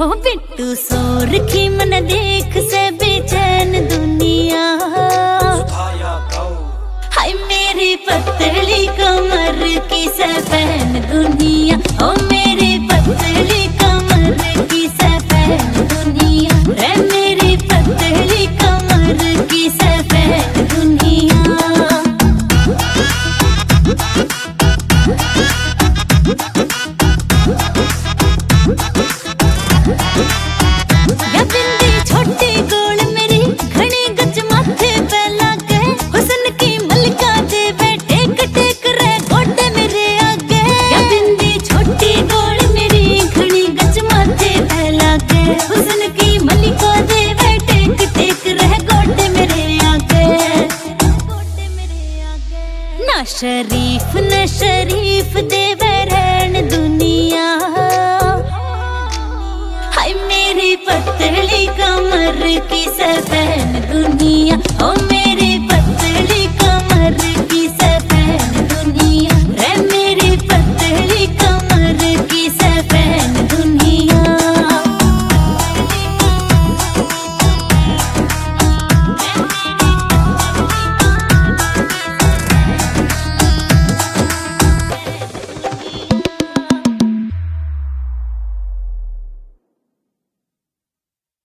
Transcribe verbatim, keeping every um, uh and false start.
हो बिट्टू सोरखी मन देख से बेचैन दुनिया। हाय मेरी पतली कमर की सफेद दुनिया, ओ मेरी पतली कमर की सफेद दुनिया, रे मेरी पतली कमर की सफेद दुनिया। ना शरीफ न शरीफ देवे रहन दुनिया। हाय मेरी पतली कमर की सफेद दुनिया, ओ मेरी